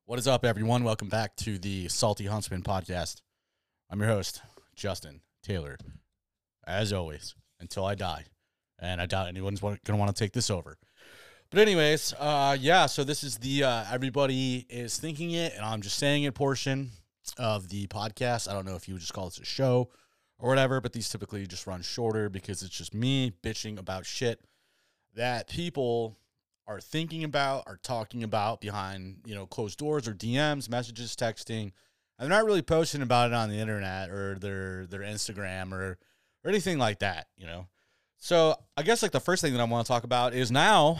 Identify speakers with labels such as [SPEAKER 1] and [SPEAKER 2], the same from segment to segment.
[SPEAKER 1] What is up, everyone? Welcome back to the Salty Huntsman podcast. I'm your host, Justin Taylor, as always, until I die. And I doubt anyone's going to want to take this over. But anyways, so this is the everybody is thinking it, and I'm just saying it portion of the podcast. I don't know if you would just call this a show or whatever, but these typically just run shorter because it's just me bitching about shit that people are thinking about, are talking about behind, closed doors or DMs, messages, texting. And they're not really posting about it on the internet or their Instagram or anything like that, So I guess the first thing that I want to talk about is now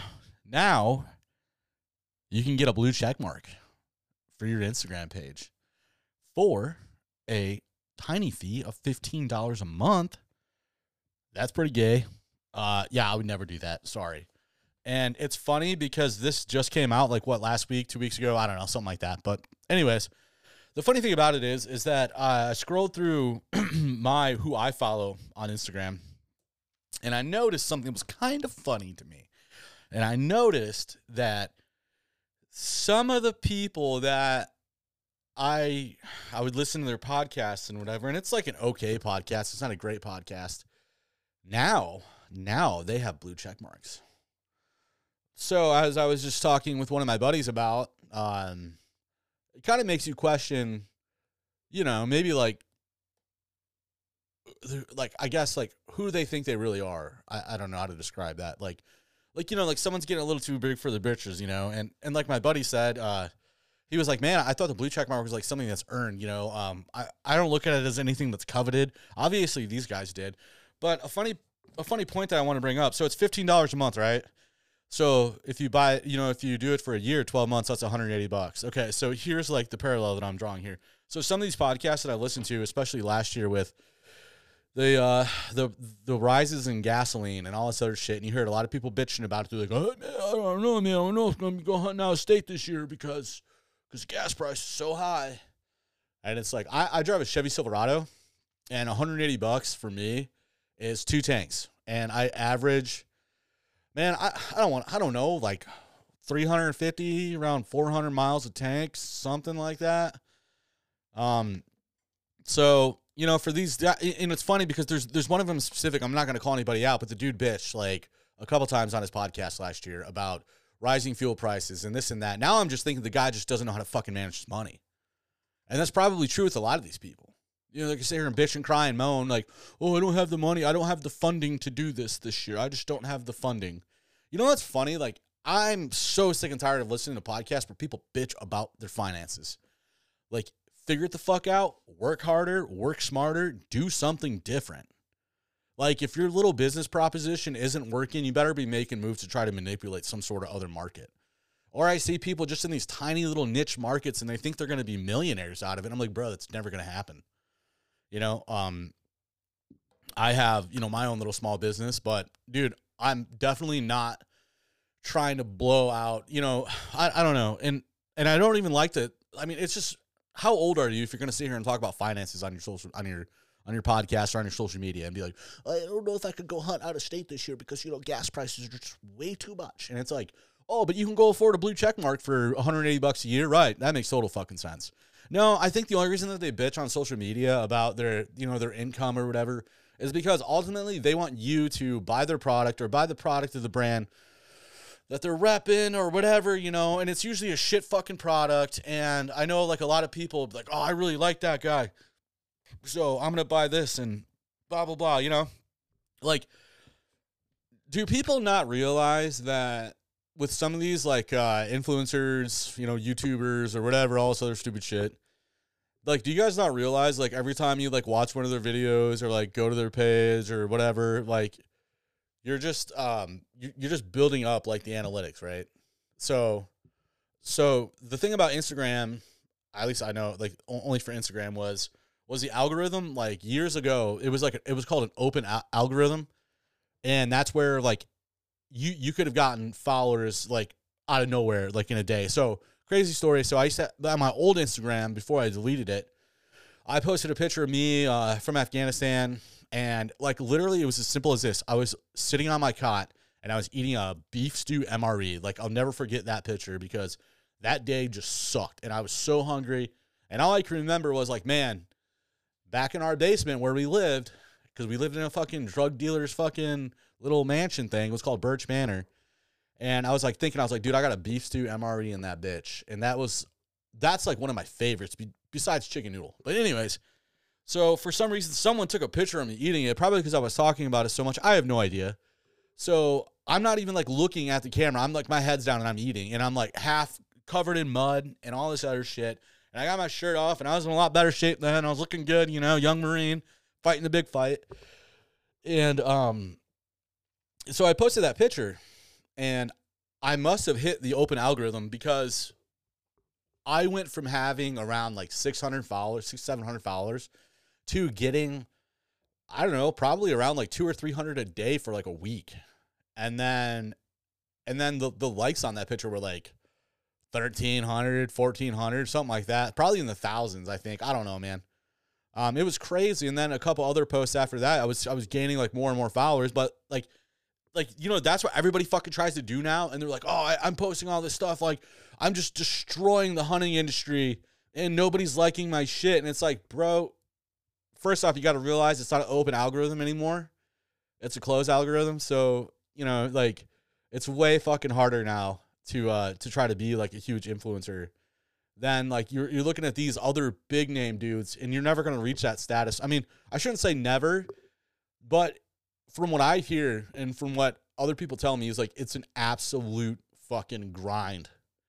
[SPEAKER 1] you can get a blue check mark for your Instagram page for a tiny fee of $15 a month. That's pretty gay. I would never do that. Sorry. And it's funny because this just came out last week, 2 weeks ago? I don't know, something like that. But anyways, the funny thing about it is that I scrolled through who I follow on Instagram, and I noticed something that was kind of funny to me. And I noticed that some of the people that I would listen to their podcasts and whatever, and it's like an okay podcast. It's not a great podcast. Now they have blue check marks. So as I was just talking with one of my buddies about, it kind of makes you question, maybe I guess who they think they really are. I don't know how to describe that. Someone's getting a little too big for their britches, and like my buddy said, he was like, man, I thought the blue check mark was something that's earned, I don't look at it as anything that's coveted. Obviously these guys did, but a funny point that I want to bring up. So it's $15 a month, right? So if you buy, if you do it for a year, 12 months, that's $180. Okay. So here's the parallel that I'm drawing here. So some of these podcasts that I listened to, especially last year with the rises in gasoline and all this other shit, and you heard a lot of people bitching about it. They're like, oh, man, I don't know, man. I don't know if I'm going to go hunting out of state this year because the gas price is so high. And it's I drive a Chevy Silverado, and $180 for me is 2 tanks. And I average, man, I don't know, 350, around 400 miles a tank, something like that. So, for these, and it's funny because there's one of them specific, I'm not going to call anybody out, but the dude bitched a couple times on his podcast last year about rising fuel prices and this and that. Now I'm just thinking the guy just doesn't know how to fucking manage his money. And that's probably true with a lot of these people. They can sit here and bitch and cry and moan oh, I don't have the money. I don't have the funding to do this year. I just don't have the funding. What's funny? I'm so sick and tired of listening to podcasts where people bitch about their finances. Figure it the fuck out, work harder, work smarter, do something different. If your little business proposition isn't working, you better be making moves to try to manipulate some sort of other market. Or I see people just in these tiny little niche markets and they think they're going to be millionaires out of it. I'm like, bro, that's never going to happen. I have, my own little small business, but dude, I'm definitely not trying to blow out, I don't know. And I don't even like to, it's just, how old are you if you're going to sit here and talk about finances on your podcast or on your social media and be like, I don't know if I could go hunt out of state this year because, gas prices are just way too much. And it's oh, but you can go afford a blue check mark for $180 a year. Right. That makes total fucking sense. No, I think the only reason that they bitch on social media about their, their income or whatever is because ultimately they want you to buy their product or buy the product of the brand that they're repping or whatever, and it's usually a shit fucking product. And I know a lot of people be like, oh, I really like that guy, so I'm going to buy this and blah, blah, blah, do people not realize that with some of these influencers, YouTubers or whatever, all this other stupid shit, do you guys not realize every time you watch one of their videos or go to their page or whatever, you're just building up the analytics, right? So the thing about Instagram, at least I know, only for Instagram was the algorithm. Years ago, it was called an open algorithm, and that's where you could have gotten followers out of nowhere in a day. So crazy story. So I used to, on my old Instagram before I deleted it, I posted a picture of me from Afghanistan. And literally it was as simple as this. I was sitting on my cot and I was eating a beef stew MRE. I'll never forget that picture because that day just sucked. And I was so hungry. And all I can remember was like, man, back in our basement where we lived, because we lived in a fucking drug dealer's fucking little mansion thing. It was called Birch Manor. And I was like thinking, I was like, dude, I got a beef stew MRE in that bitch. And that's like one of my favorites besides chicken noodle. But anyways, so for some reason, someone took a picture of me eating it, probably because I was talking about it so much. I have no idea. So I'm not even like looking at the camera. I'm like, my head's down and I'm eating. And I'm like half covered in mud and all this other shit. And I got my shirt off and I was in a lot better shape then. I was looking good, you know, young Marine fighting the big fight. And so I posted that picture and I must have hit the open algorithm because I went from having around like 600 followers, 700 followers to getting, I don't know, probably around like 200 or 300 a day for like a week. And then the likes on that picture were like 1,300, 1,400, something like that. Probably in the thousands, I think. I don't know, man. It was crazy. And then a couple other posts after that, I was gaining like more and more followers, but like, you know, that's what everybody fucking tries to do now. And they're like, oh, I'm posting all this stuff. Like, I'm just destroying the hunting industry and nobody's liking my shit. And it's like, bro, first off, you got to realize it's not an open algorithm anymore. It's a closed algorithm. So, you know, like, it's way fucking harder now to try to be like a huge influencer than like you're looking at these other big name dudes and you're never going to reach that status. I mean, I shouldn't say never, but from what I hear and from what other people tell me is like, it's an absolute fucking grind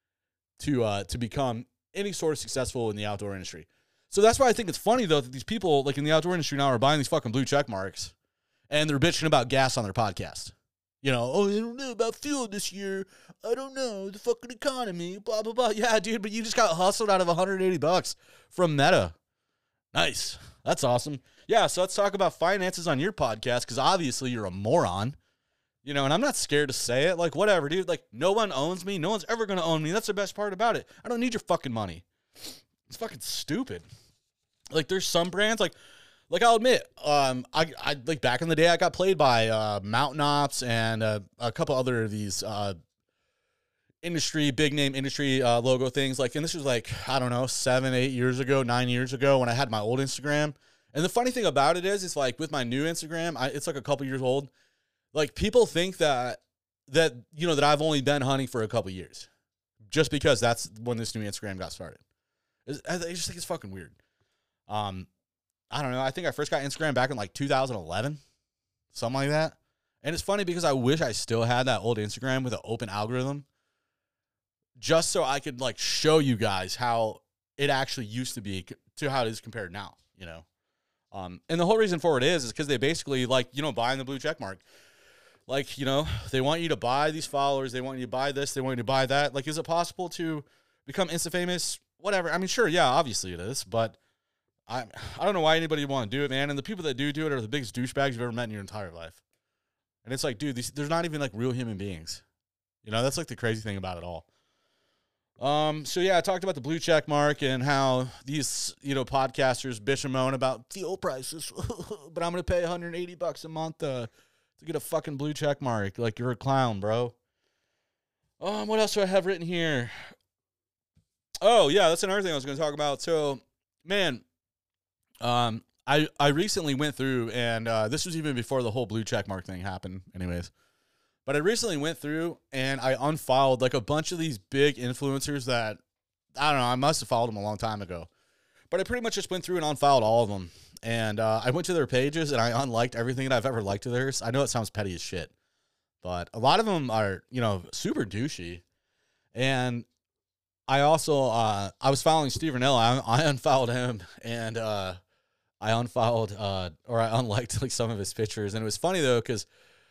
[SPEAKER 1] to become any sort of successful in the outdoor industry. So that's why I think it's funny though, that these people like in the outdoor industry now are buying these fucking blue check marks and they're bitching about gas on their podcast. You know, oh, I don't know about fuel this year. I don't know, the fucking economy, blah, blah, blah. Yeah, dude, but you just got hustled out of $180 from Meta. Nice. That's awesome. Yeah, so let's talk about finances on your podcast, because obviously you're a moron. You know, and I'm not scared to say it. Like, whatever, dude. Like, no one owns me. No one's ever going to own me. That's the best part about it. I don't need your fucking money. It's fucking stupid. Like, there's some brands, like I'll admit, I like back in the day, I got played by Mountain Ops and a couple other of these big name industry logo things. Like, and this was like, I don't know, 7, 8 years ago, 9 years ago when I had my old Instagram. And the funny thing about it is, it's like with my new Instagram, it's like a couple years old. Like, people think that you know that I've only been hunting for a couple years, just because that's when this new Instagram got started. I just think it's fucking weird. I don't know. I think I first got Instagram back in like 2011, something like that. And it's funny because I wish I still had that old Instagram with an open algorithm, just so I could like show you guys how it actually used to be to how it is compared now, you know? And the whole reason for it is because they basically like, you know, buying the blue check mark. Like, you know, they want you to buy these followers. They want you to buy this. They want you to buy that. Like, is it possible to become Insta-famous? Whatever. I mean, sure. Yeah, obviously it is, but I don't know why anybody would want to do it, man. And the people that do it are the biggest douchebags you've ever met in your entire life. And it's like, dude, there's not even like real human beings. You know, that's like the crazy thing about it all. So yeah, I talked about the blue check mark and how these, you know, podcasters bitch and moan about fuel prices, but I'm going to pay $180 a month to get a fucking blue check mark. Like, you're a clown, bro. What else do I have written here? Oh yeah, that's another thing I was going to talk about. So, man, I recently went through, and this was even before the whole blue check mark thing happened anyways, but I recently went through and I unfollowed like a bunch of these big influencers that, I don't know, I must have followed them a long time ago, but I pretty much just went through and unfollowed all of them. And I went to their pages and I unliked everything that I've ever liked of theirs. I know it sounds petty as shit, but a lot of them are, you know, super douchey. And I also, I was following Steve Rinella. I unfollowed him, and I unfollowed, or I unliked like some of his pictures. And it was funny though, because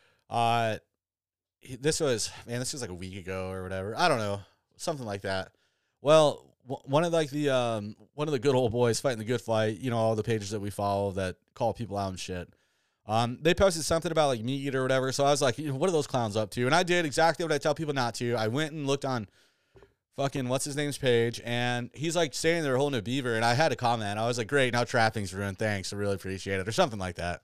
[SPEAKER 1] this was like a week ago or whatever. I don't know, something like that. Well, one of the good old boys fighting the good fight, you know, all the pages that we follow that call people out and shit. They posted something about like Meat Eater or whatever. So I was like, what are those clowns up to? And I did exactly what I tell people not to. I went and looked on fucking what's his name's page, and he's like standing there holding a beaver, and I had a comment. I was like, great, now trapping's ruined. Thanks, I really appreciate it, or something like that.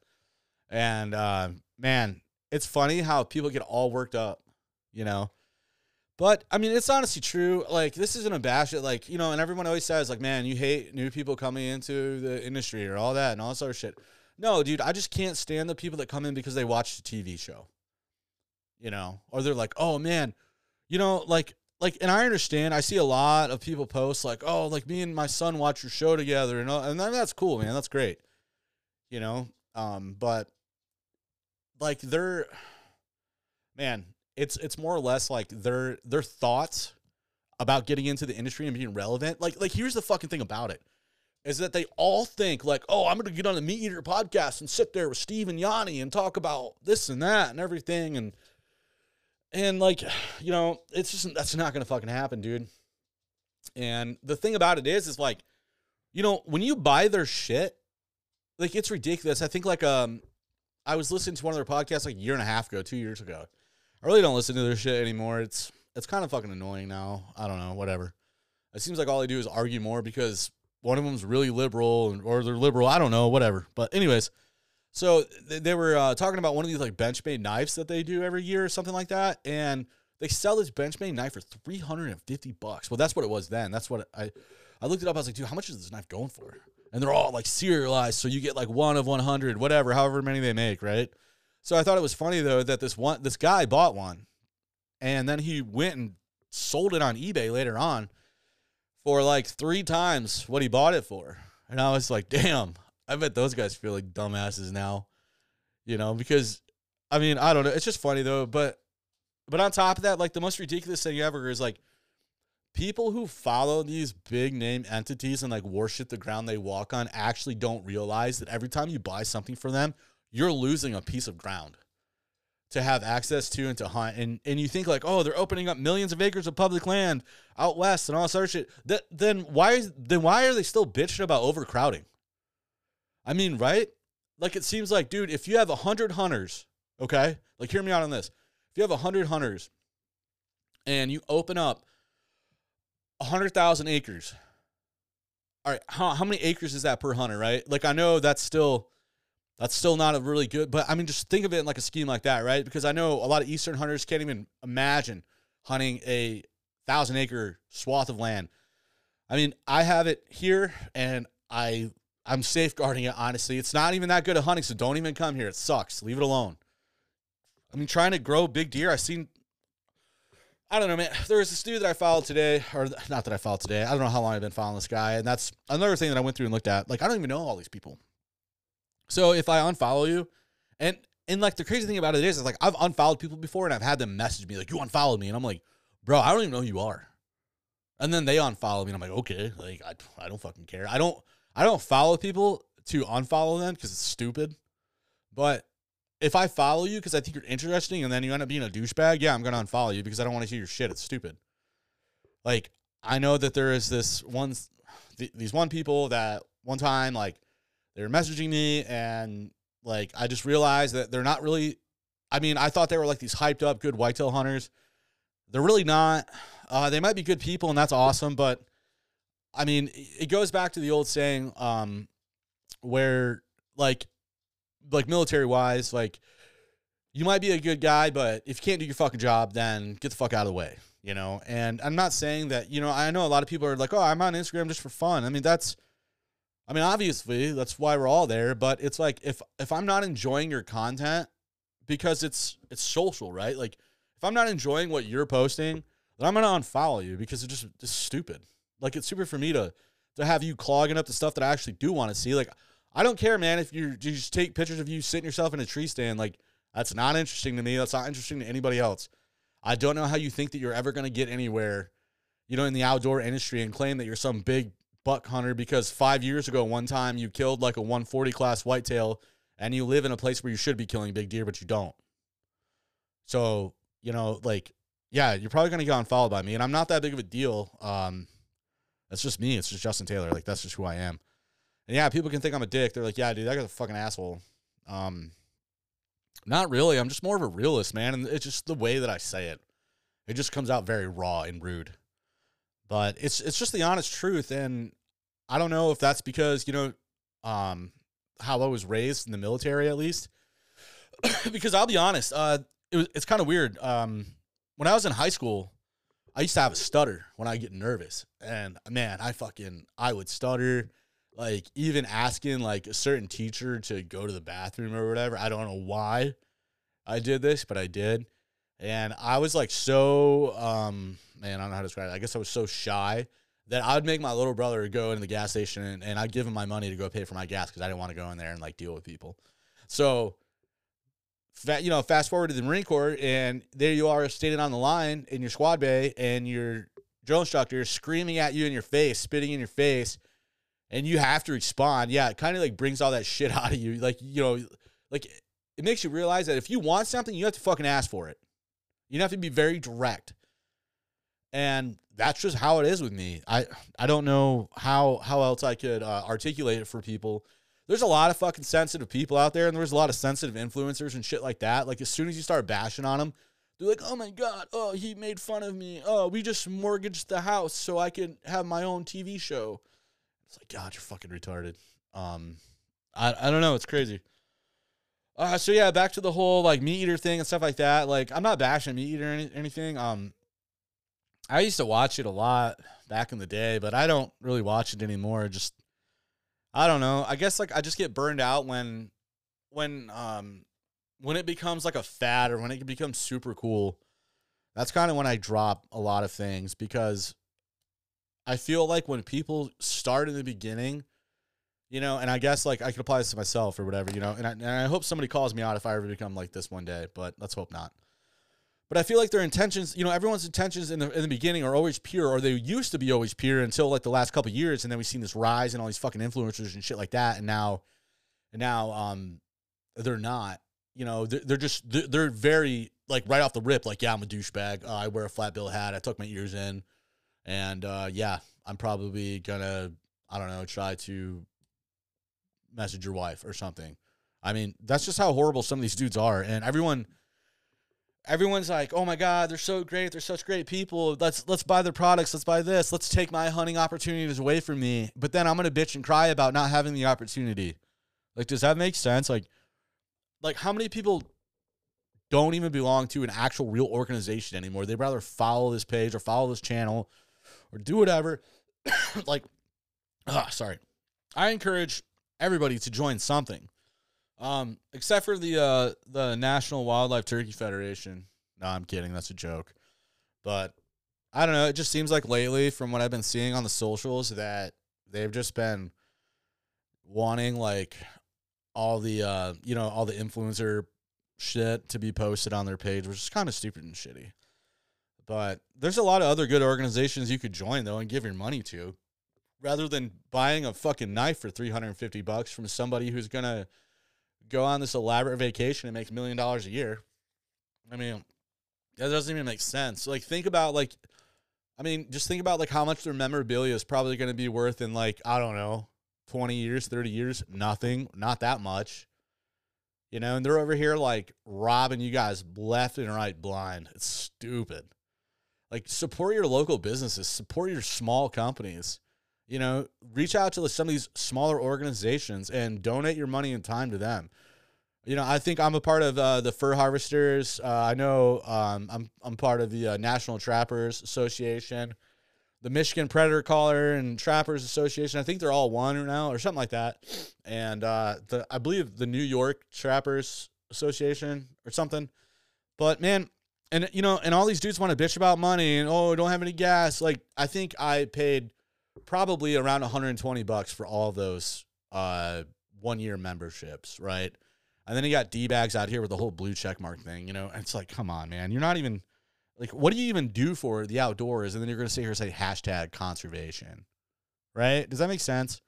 [SPEAKER 1] And man, it's funny how people get all worked up, you know. But I mean, it's honestly true. Like, this isn't a bash it, like, you know, and everyone always says, like, man, you hate new people coming into the industry or all that and all this other shit. No, dude, I just can't stand the people that come in because they watch the TV show. You know, or they're like, oh man, you know, and I understand. I see a lot of people post like, oh, like me and my son watch your show together, and that's cool, man. That's great. You know, but like man, it's more or less like their thoughts about getting into the industry and being relevant. Like here's the fucking thing about it, is that they all think like, oh, I'm gonna get on the Meat Eater podcast and sit there with Steve and Yanni and talk about this and that and everything, and like, you know, it's just, that's not gonna fucking happen, dude. And the thing about it is like, you know, when you buy their shit, like, it's ridiculous. I think like I was listening to one of their podcasts like a year and a half ago, 2 years ago. I really don't listen to their shit anymore. It's kind of fucking annoying now. I don't know, whatever. It seems like all they do is argue more because one of them's really liberal or they're liberal. I don't know, whatever. But anyways, so they were talking about one of these like Benchmade knives that they do every year or something like that. And they sell this Benchmade knife for $350. Well, that's what it was then. That's what I looked it up. I was like, dude, how much is this knife going for? And they're all like serialized. So you get like 1 of 100, whatever, however many they make. Right. So I thought it was funny though, that this guy bought one and then he went and sold it on eBay later on for like 3 times what he bought it for. And I was like, damn, I bet those guys feel like dumbasses now, you know, because I mean, I don't know. It's just funny though. But on top of that, like the most ridiculous thing ever is like people who follow these big name entities and like worship the ground they walk on actually don't realize that every time you buy something for them, you're losing a piece of ground to have access to and to hunt. And you think like, oh, they're opening up millions of acres of public land out west and all this other shit. Then why are they still bitching about overcrowding? I mean, right? Like, it seems like, dude, if you have 100 hunters, okay? Like, hear me out on this. If you have 100 hunters and you open up 100,000 acres, all right, how many acres is that per hunter, right? Like, I know that's still not a really good, but I mean, just think of it in like a scheme like that, right? Because I know a lot of Eastern hunters can't even imagine hunting a 1,000-acre swath of land. I mean, I have it here, and I'm safeguarding it, honestly. It's not even that good at hunting, so don't even come here. It sucks. Leave it alone. I mean, trying to grow big deer, I don't know, man. There was this dude that I followed today, or not that I followed today. I don't know how long I've been following this guy, and that's another thing that I went through and looked at. Like, I don't even know all these people. So if I unfollow you, and like the crazy thing about it is like I've unfollowed people before, and I've had them message me like, you unfollowed me, and I'm like, bro, I don't even know who you are. And then they unfollow me, and I'm like, okay, like I don't fucking care. I don't follow people to unfollow them because it's stupid. But if I follow you because I think you're interesting and then you end up being a douchebag, yeah, I'm going to unfollow you because I don't want to hear your shit. It's stupid. Like, I know that there is these one people that one time, like, they were messaging me and, like, I just realized that they're not really, I mean, I thought they were, like, these hyped up good whitetail hunters. They're really not. They might be good people, and that's awesome, but, I mean, it goes back to the old saying where, like military-wise, like, you might be a good guy, but if you can't do your fucking job, then get the fuck out of the way, you know? And I'm not saying that, you know, I know a lot of people are like, oh, I'm on Instagram just for fun. I mean, obviously, that's why we're all there, but it's like, if I'm not enjoying your content, because it's social, right? Like, if I'm not enjoying what you're posting, then I'm going to unfollow you because it's just stupid. Like, it's stupid for me to have you clogging up the stuff that I actually do want to see. Like, I don't care, man, if you just take pictures of you sitting yourself in a tree stand. Like, that's not interesting to me. That's not interesting to anybody else. I don't know how you think that you're ever going to get anywhere, you know, in the outdoor industry and claim that you're some big buck hunter because 5 years ago, one time you killed like a 140 class whitetail and you live in a place where you should be killing big deer, but you don't. So, you know, like, yeah, you're probably going to get unfollowed by me, and I'm not that big of a deal. That's just me. It's just Justin Taylor. Like, that's just who I am. And yeah, people can think I'm a dick. They're like, yeah, dude, that guy's a fucking asshole. Not really. I'm just more of a realist, man. And it's just the way that I say it. It just comes out very raw and rude. But it's just the honest truth. And I don't know if that's because, you know, how I was raised in the military, at least. Because I'll be honest, it's kind of weird. When I was in high school, I used to have a stutter when I get nervous, and man, I would stutter, like even asking like a certain teacher to go to the bathroom or whatever. I don't know why I did this, but I did. And I was like so, man, I don't know how to describe it. I guess I was so shy that I would make my little brother go into the gas station and I'd give him my money to go pay for my gas because I didn't want to go in there and like deal with people. So, fast forward to the Marine Corps, and there you are standing on the line in your squad bay, and your drill instructor is screaming at you in your face, spitting in your face, and you have to respond. Yeah, it kind of like brings all that shit out of you. Like, like it makes you realize that if you want something, you have to fucking ask for it. You have to be very direct. And that's just how it is with me. I don't know how else I could articulate it for people. There's a lot of fucking sensitive people out there, and there's a lot of sensitive influencers and shit like that. Like, as soon as you start bashing on them, they're like, oh my God, oh, he made fun of me. Oh, we just mortgaged the house so I could have my own TV show. It's like, God, you're fucking retarded. I don't know. It's crazy. So yeah, back to the whole like meat eater thing and stuff like that. Like, I'm not bashing meat eater or anything. I used to watch it a lot back in the day, but I don't really watch it anymore. Just, I don't know. I guess like I just get burned out when it becomes like a fad or when it becomes super cool. That's kind of when I drop a lot of things, because I feel like when people start in the beginning, and I guess like I could apply this to myself or whatever, and I hope somebody calls me out if I ever become like this one day, but let's hope not. But I feel like their intentions, everyone's intentions in the beginning are always pure, or they used to be always pure until like the last couple of years, and then we've seen this rise in all these fucking influencers and shit like that, and now they're not. They're very like right off the rip, like, yeah, I'm a douchebag. I wear a flat bill hat. I tuck my ears in, and yeah, I'm probably gonna, I don't know, try to message your wife or something. I mean, that's just how horrible some of these dudes are, and everyone's like, oh my God, they're so great. They're such great people. Let's buy their products. Let's buy this. Let's take my hunting opportunities away from me. But then I'm going to bitch and cry about not having the opportunity. Like, does that make sense? Like how many people don't even belong to an actual real organization anymore? They'd rather follow this page or follow this channel or do whatever. Sorry. I encourage everybody to join something. Except for the National Wildlife Turkey Federation. No, I'm kidding. That's a joke. But I don't know. It just seems like lately, from what I've been seeing on the socials, that they've just been wanting like all the all the influencer shit to be posted on their page, which is kind of stupid and shitty. But there's a lot of other good organizations you could join though and give your money to, rather than buying a fucking knife for $350 from somebody who's gonna go on this elaborate vacation and make $1 million a year. I mean, that doesn't even make sense. Like, just think about like how much their memorabilia is probably going to be worth in like, I don't know, 20 years, 30 years, nothing, not that much, and they're over here like robbing you guys left and right blind. It's stupid. Like, support your local businesses, support your small companies, reach out to some of these smaller organizations and donate your money and time to them. I think I'm a part of the Fur Harvesters. I know I'm part of the National Trappers Association, the Michigan Predator Caller and Trappers Association. I think they're all one now or something like that. And I believe the New York Trappers Association or something. But man, and and all these dudes want to bitch about money and, oh, don't have any gas. Like, I think I paid probably around $120 for all of those 1-year memberships, right? And then you got D-bags out here with the whole blue check mark thing, and it's like, come on, man. You're not even, like, what do you even do for the outdoors? And then you're going to sit here and say hashtag conservation, right? Does that make sense?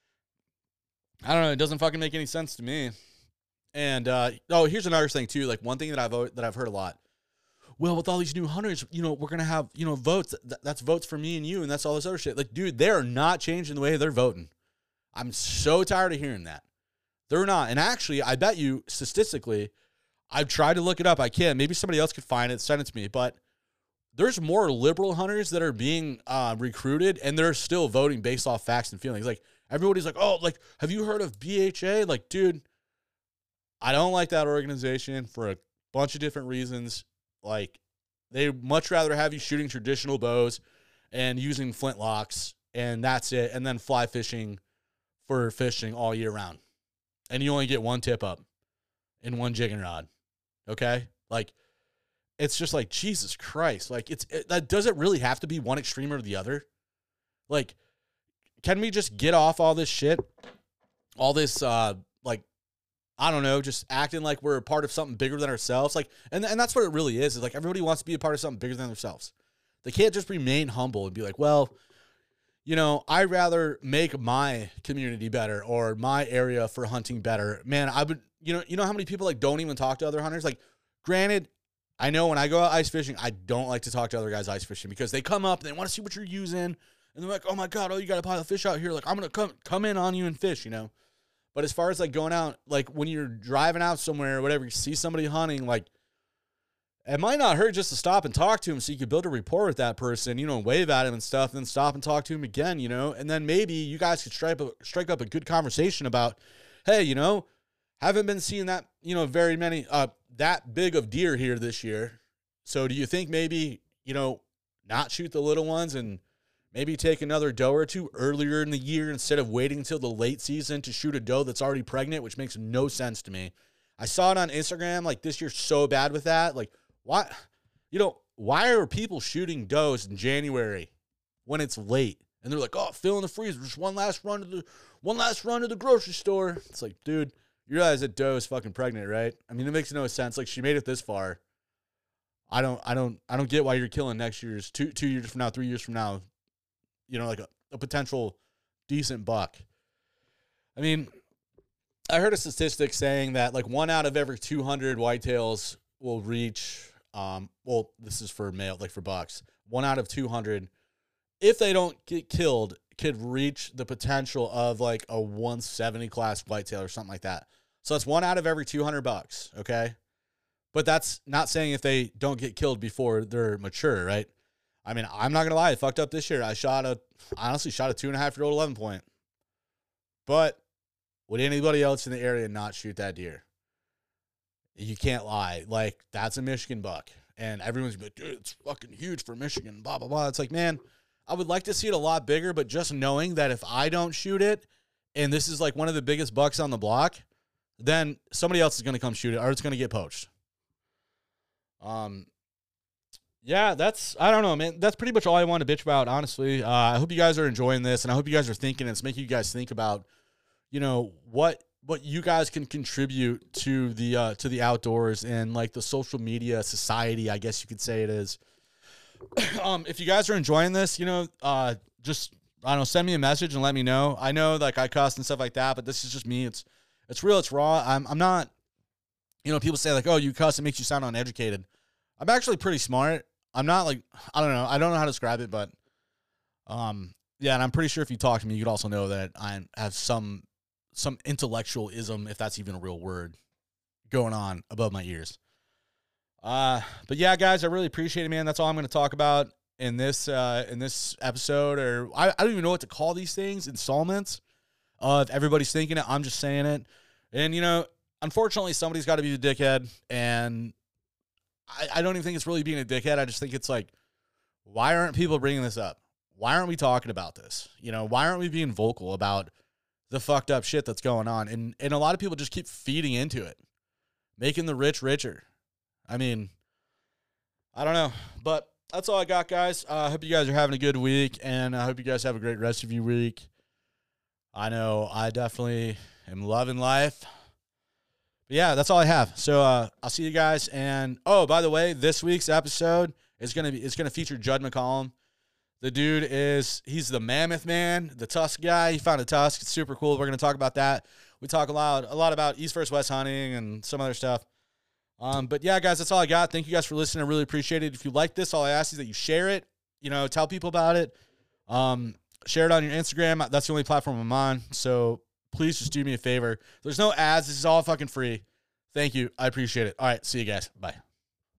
[SPEAKER 1] I don't know. It doesn't fucking make any sense to me. And, here's another thing too. Like, one thing that I've heard a lot. Well, with all these new hunters, we're going to have, votes. That's votes for me and you, and that's all this other shit. Like, dude, they're not changing the way they're voting. I'm so tired of hearing that. They're not. And actually, I bet you, statistically, I've tried to look it up. I can't. Maybe somebody else could find it, send it to me. But there's more liberal hunters that are being recruited, and they're still voting based off facts and feelings. Like, everybody's like, oh, like, have you heard of BHA? Like, dude, I don't like that organization for a bunch of different reasons. Like, They much rather have you shooting traditional bows and using flintlocks, and that's it, and then fly fishing for fishing all year round. And you only get one tip up and one jigging rod. Okay? Like, it's just like, Jesus Christ. Like, that does it really have to be one extreme or the other? Like, can we just get off all this shit? All this, like, I don't know, just acting like we're a part of something bigger than ourselves. Like, and that's what it really is. It's like everybody wants to be a part of something bigger than themselves. They can't just remain humble and be like, well, you know, I'd rather make my community better or my area for hunting better. Man, I would, you know how many people like don't even talk to other hunters? Like, granted, I know when I go out ice fishing, I don't like to talk to other guys ice fishing because they come up and they want to see what you're using. And they're like, oh my God, you got a pile of fish out here. Like, I'm going to come in on you and fish, you know? But as far as like going out, like when you're driving out somewhere or whatever, you see somebody hunting, like it might not hurt just to stop and talk to him so you could build a rapport with that person, you know, wave at him and stuff, and then stop and talk to him again, you know, and then maybe you guys could strike up a good conversation about, hey, you know, haven't been seeing that, you know, very many, that big of deer here this year. So do you think maybe, you know, not shoot the little ones and maybe take another doe or two earlier in the year instead of waiting until the late season to shoot a doe that's already pregnant, which makes no sense to me. I saw it on Instagram, like this year's so bad with that. Like, why, you know, why are people shooting does in January when it's late? And they're like, oh, fill in the freezer, just one last run to the grocery store. It's like, dude, you realize that doe is fucking pregnant, right? I mean, it makes no sense. Like, she made it this far. I don't get why you're killing next year's 2 years from now, 3 years from now, you know, like a potential decent buck. I mean, I heard a statistic saying that like 1 out of every 200 whitetails will reach, well, this is for male, like for bucks, 1 out of 200, if they don't get killed, could reach the potential of like a 170 class whitetail or something like that. So that's 1 out of every 200 bucks. Okay. But that's not saying if they don't get killed before they're mature, right? I mean, I'm not going to lie. I fucked up this year. I honestly shot a 2.5-year-old 11 point. But would anybody else in the area not shoot that deer? You can't lie. Like, that's a Michigan buck. And everyone's like, dude, it's fucking huge for Michigan, blah, blah, blah. It's like, man, I would like to see it a lot bigger, but just knowing that if I don't shoot it, and this is like one of the biggest bucks on the block, then somebody else is going to come shoot it, or it's going to get poached. Yeah, I don't know, man. That's pretty much all I want to bitch about, honestly. I hope you guys are enjoying this, and I hope you guys are thinking, and it's making you guys think about, you know, what you guys can contribute to the outdoors and like the social media society, I guess you could say it is. If you guys are enjoying this, you know, just, I don't know, send me a message and let me know. I know, like, I cuss and stuff like that, but this is just me. It's real, it's raw. I'm not, you know, people say like, oh, you cuss, it makes you sound uneducated. I'm actually pretty smart. I'm not like, I don't know how to describe it, but, yeah, and I'm pretty sure if you talk to me, you could also know that I have some intellectualism, if that's even a real word, going on above my ears. But yeah, guys, I really appreciate it, man. That's all I'm going to talk about in this episode, or I don't even know what to call these things, installments. If everybody's thinking it, I'm just saying it. And, you know, unfortunately, somebody's got to be the dickhead, and I don't even think it's really being a dickhead. I just think it's like, why aren't people bringing this up? Why aren't we talking about this? You know, why aren't we being vocal about the fucked up shit that's going on? And a lot of people just keep feeding into it, making the rich richer. I mean, I don't know, but that's all I got, guys. I hope you guys are having a good week, and I hope you guys have a great rest of your week. I know I definitely am loving life. But yeah, that's all I have. So I'll see you guys. And oh, by the way, this week's episode is gonna feature Judd McCollum. The dude he's the mammoth man, the tusk guy. He found a tusk. It's super cool. We're gonna talk about that. We talk a lot about East versus West hunting and some other stuff. But yeah, guys, that's all I got. Thank you guys for listening. I really appreciate it. If you like this, all I ask is that you share it. You know, tell people about it. Share it on your Instagram. That's the only platform I'm on. So please just do me a favor. There's no ads. This is all fucking free. Thank you. I appreciate it. All right. See you guys. Bye.